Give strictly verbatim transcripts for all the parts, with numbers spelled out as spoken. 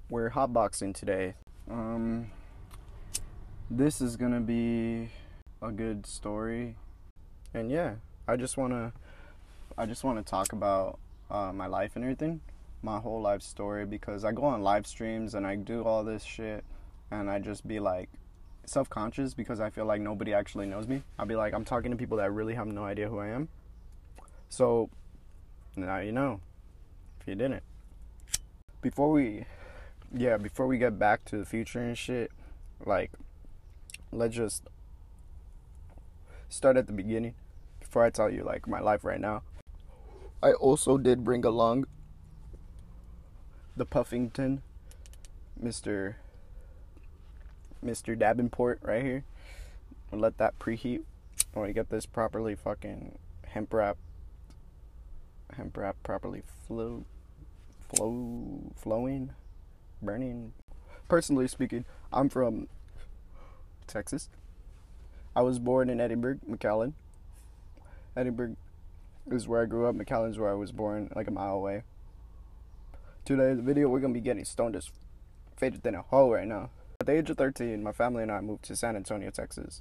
We're hotboxing today. Um, this is gonna be a good story, and yeah, I just wanna, I just wanna talk about uh, my life and everything, my whole life story, because I go on live streams and I do all this shit, and I just be like self-conscious because I feel like nobody actually knows me. I'll be like, I'm talking to people that really have no idea who I am. So now you know, if you didn't. Before we, yeah, before we get back to the future and shit, like, let's just start at the beginning before I tell you, like, my life right now. I also did bring along the Puffington, Mister Mister Davenport right here. We'll let that preheat. I want to get this properly fucking hemp wrap, hemp wrap properly flow, flow, flowing, burning. Personally speaking, I'm from Texas. I was born in Edinburgh, McAllen. Edinburgh is where I grew up. McAllen's where I was born, like a mile away. Today, the video, we're gonna be getting stoned as faded than a hoe right now. At the age of thirteen, my family and I moved to San Antonio, Texas.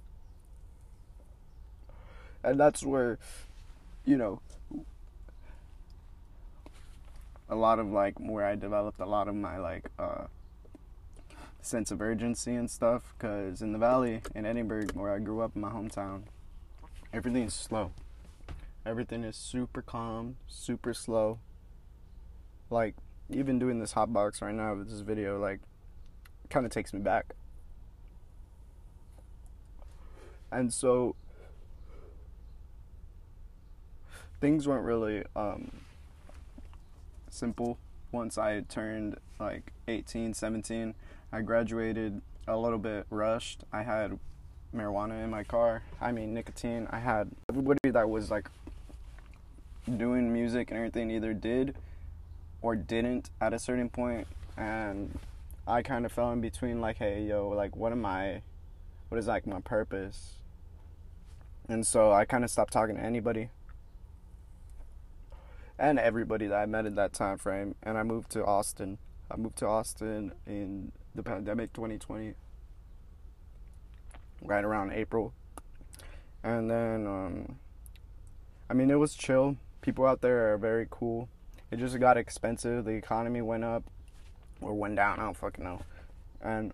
And that's where, you know, a lot of, like, where I developed a lot of my, like, uh, sense of urgency and stuff. Because in the valley, in Edinburgh, where I grew up in my hometown, everything is slow. Everything is super calm, super slow. Like, even doing this hotbox right now with this video, like, kind of takes me back. And so things weren't really um, simple once I had turned like eighteen, seventeen. I graduated a little bit rushed. I had marijuana in my car. I mean, nicotine. I had everybody that was like doing music and everything either did or didn't at a certain point, and I kind of fell in between, like, hey, yo, like, what am I, what is, like, my purpose? And so I kind of stopped talking to anybody and everybody that I met in that time frame, and I moved to Austin. I moved to Austin in the pandemic twenty twenty, right around April. And then, um, I mean, it was chill. People out there are very cool. It just got expensive. The economy went up. Or went down, I don't fucking know. And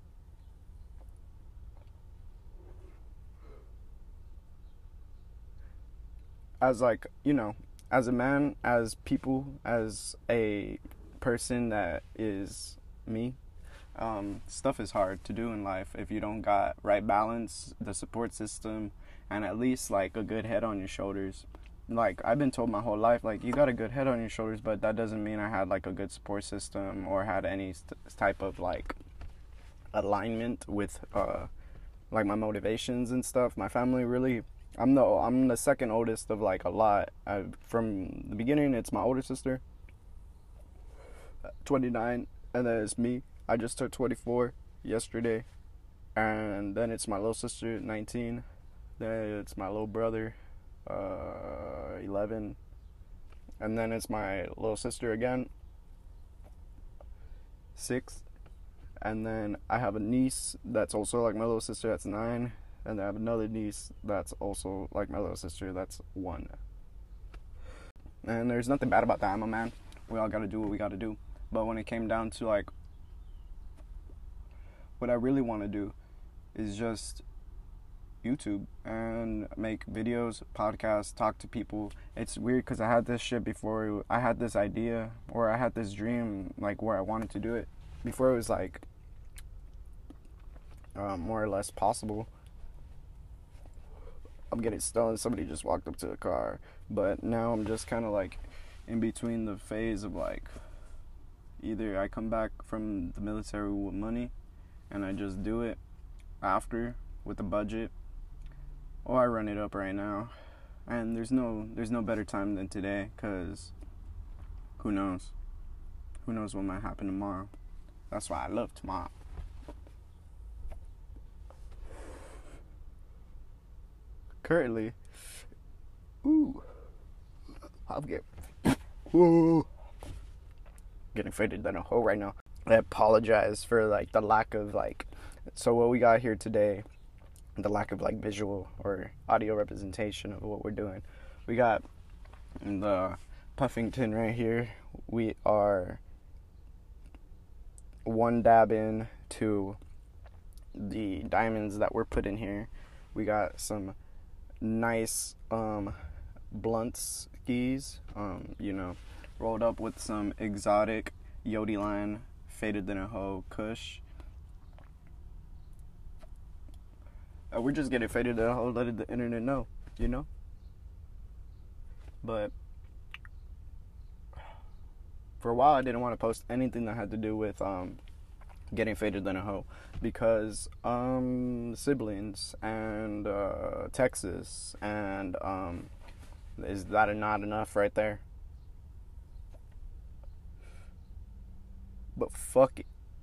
as, like, you know, as a man, as people, as a person that is me, um, stuff is hard to do in life if you don't got right balance, the support system, and at least, like, a good head on your shoulders. Like, I've been told my whole life, like, you got a good head on your shoulders, but that doesn't mean I had, like, a good support system or had any st- type of, like, alignment with, uh, like, my motivations and stuff. My family really, I'm the, I'm the second oldest of, like, a lot. I, from the beginning, it's my older sister, twenty-nine, and then it's me. I just turned twenty-four yesterday, and then it's my little sister, nineteen, then it's my little brother, uh, eleven, and then it's my little sister again, six, and then I have a niece that's also like my little sister, that's nine, and I have another niece that's also like my little sister, that's one. And there's nothing bad about that. I'm a man. We all gotta do what we gotta do. But when it came down to, like, what I really want to do is just YouTube and make videos, podcasts, talk to people. It's weird because I had this shit before. I had this idea, or I had this dream, like, where I wanted to do it before it was, like, um, more or less possible. I'm getting stoned. Somebody just walked up to the car. But now I'm just kind of, like, in between the phase of, like, either I come back from the military with money and I just do it after with a budget, or I run it up right now. And there's no there's no better time than today, because who knows? Who knows what might happen tomorrow? That's why I love tomorrow. Currently, ooh, I'll get, ooh, getting faded than a hoe right now. I apologize for like the lack of like. So what we got here today, the lack of like visual or audio representation of what we're doing. We got the Puffington right here. We are one dab in to the diamonds that were put in here. We got some nice um, blunts skis, um, you know, rolled up with some exotic Yodi line, faded than a hoe kush. Uh, we're just getting faded than a hoe, letting the internet know, you know. But for a while, I didn't want to post anything that had to do with um, getting faded than a hoe because um, siblings and uh, Texas and um, is that not enough right there? But fuck it.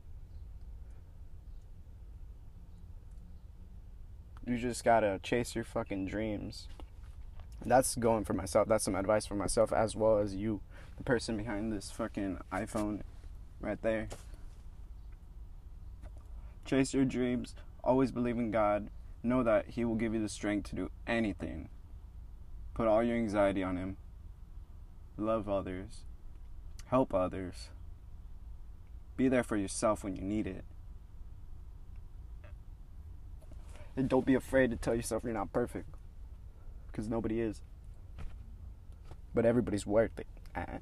You just gotta chase your fucking dreams. That's going for myself. That's some advice for myself as well as you, the person behind this fucking iPhone right there. Chase your dreams. Always believe in God. Know that He will give you the strength to do anything. Put all your anxiety on Him. Love others. Help others. Be there for yourself when you need it. And don't be afraid to tell yourself you're not perfect. Because nobody is. But everybody's worth it. Uh-uh.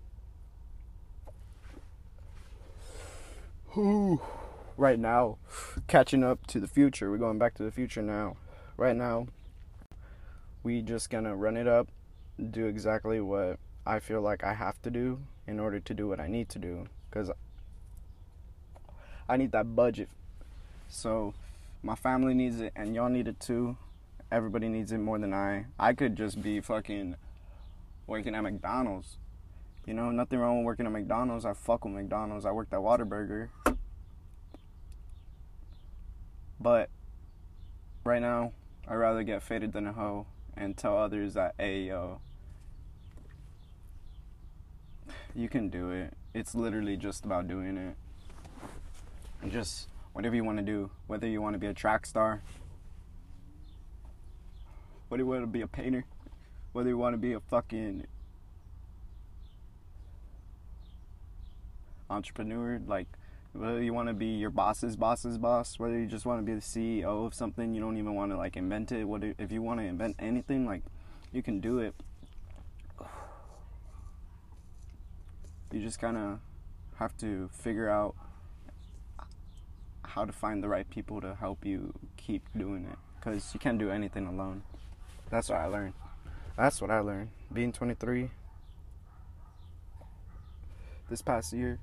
Ooh. Right now, catching up to the future. We're going back to the future now. Right now, we just gonna run it up, do exactly what I feel like I have to do in order to do what I need to do. Because I need that budget. So, my family needs it, and y'all need it too. Everybody needs it more than I. I could just be fucking working at McDonald's. You know, nothing wrong with working at McDonald's. I fuck with McDonald's. I worked at Whataburger. But right now, I'd rather get faded than a hoe and tell others that, hey, yo, you can do it. It's literally just about doing it. And just whatever you want to do, whether you want to be a track star, whether you want to be a painter, whether you want to be a fucking entrepreneur, like whether you want to be your boss's boss's boss, whether you just want to be the C E O of something, you don't even want to like invent it. What if you want to invent anything, like you can do it. You just kind of have to figure out how to find the right people to help you keep doing it, because you can't do anything alone. That's what I learned. That's what I learned. Being twenty-three this past year,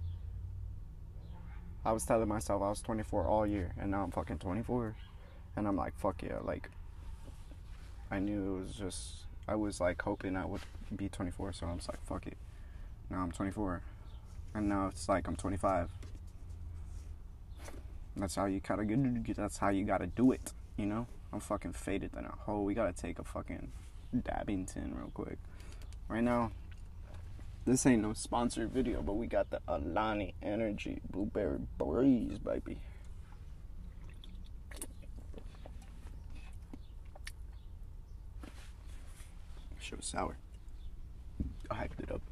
I was telling myself I was twenty-four all year, and now I'm fucking twenty-four, and I'm like, fuck yeah, like, I knew it was just, I was like hoping I would be twenty-four, so I was like, fuck it. Now I'm twenty-four, and now it's like I'm twenty-five. That's how you gotta get, that's how you gotta do it, you know? I'm fucking faded than a hoe. We gotta take a fucking Dabbington real quick. Right now, this ain't no sponsored video, but we got the Alani Energy Blueberry Breeze, baby. Shit was sour. I hyped it up.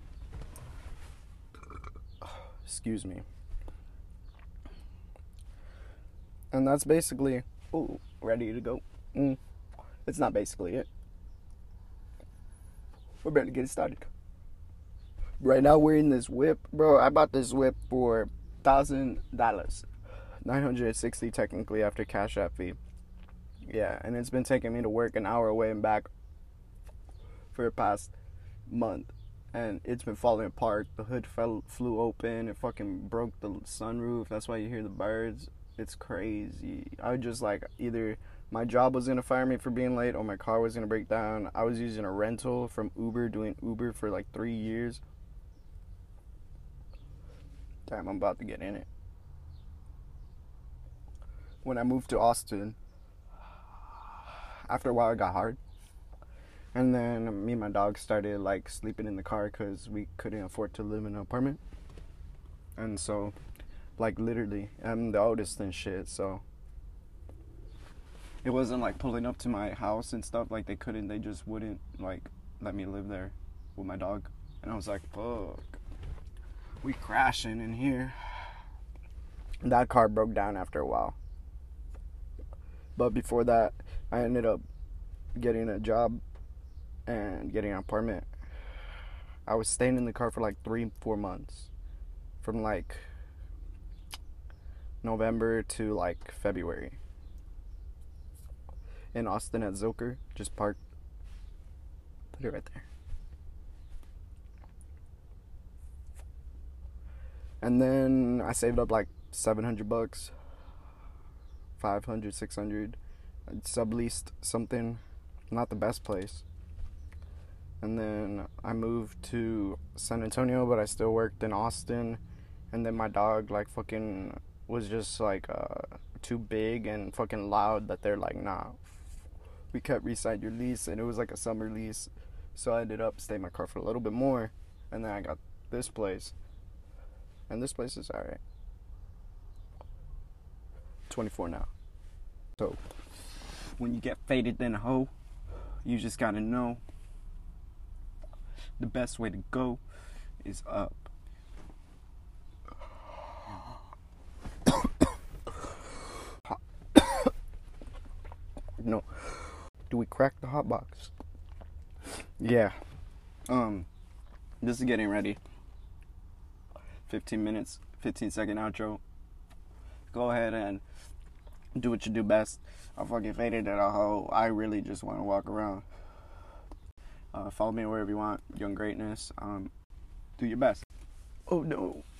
Excuse me. And that's basically, ooh, ready to go. Mm. It's not basically it. We're about to get it started. Right now we're in this whip. Bro, I bought this whip for one thousand dollars. nine hundred sixty dollars technically after Cash App fee. Yeah, and it's been taking me to work an hour away and back for the past month. And it's been falling apart. The hood fell, flew open. It fucking broke the sunroof. That's why you hear the birds. It's crazy. I was just like, either my job was going to fire me for being late or my car was going to break down. I was using a rental from Uber, doing Uber for like three years. Damn, I'm about to get in it. When I moved to Austin, after a while it got hard. And then me and my dog started like sleeping in the car because we couldn't afford to live in an apartment. And so Like, literally. I'm the oldest and shit, so. It wasn't like pulling up to my house and stuff. Like, they couldn't, they just wouldn't, like, let me live there with my dog. And I was like, fuck. We crashing in here. That car broke down after a while. But before that, I ended up getting a job and getting an apartment. I was staying in the car for like three, four months. From like November to like February. In Austin at Zilker. Just parked. Put it right there. And then I saved up like seven hundred bucks. five hundred, six hundred. I subleased something. Not the best place. And then I moved to San Antonio, but I still worked in Austin. And then my dog, like, fucking was just, like, uh, too big and fucking loud that they're like, nah, we can't re-sign your lease. And it was, like, a summer lease. So I ended up staying in my car for a little bit more. And then I got this place. And this place is alright. twenty-four now. So, when you get faded in a hoe, you just gotta know the best way to go is up. No. Do we crack the hot box? Yeah. Um, this is getting ready. fifteen minutes, fifteen second outro. Go ahead and do what you do best. I fucking faded in a hoe. I really just want to walk around. Uh, follow me wherever you want. Young Greatness. Um, do your best. Oh no.